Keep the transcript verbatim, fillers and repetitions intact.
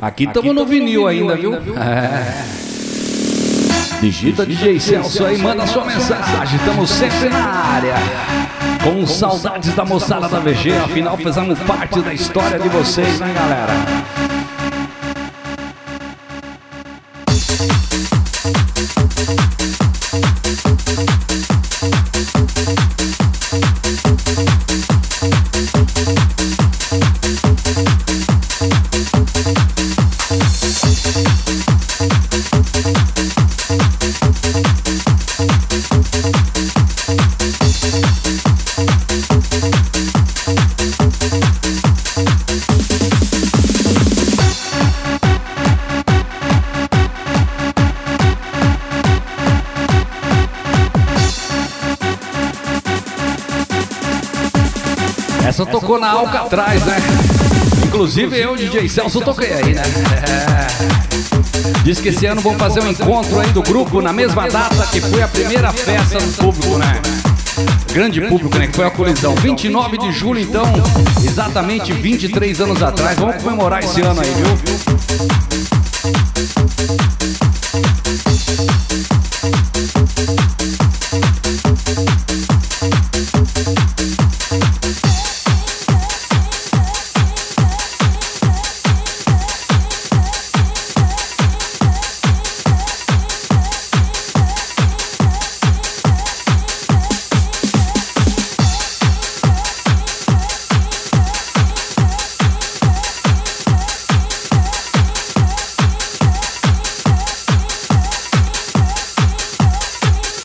Aqui estamos no vinil ainda, viu? É. Digita D J Celso aí, manda sua mensagem. Estamos sempre na área. Com saudades da moçada da V G. Afinal, fizemos parte da história de vocês, né, galera? Essa tocou na Alcatraz, né? Inclusive eu, D J Celso, toquei aí, né? É. Diz que esse ano vamos fazer um encontro aí do grupo na mesma data que foi a primeira festa do público, né? Grande público, né? Que foi a colisão. vinte e nove de julho, então, exatamente vinte e três anos atrás. Vamos comemorar esse ano aí, viu?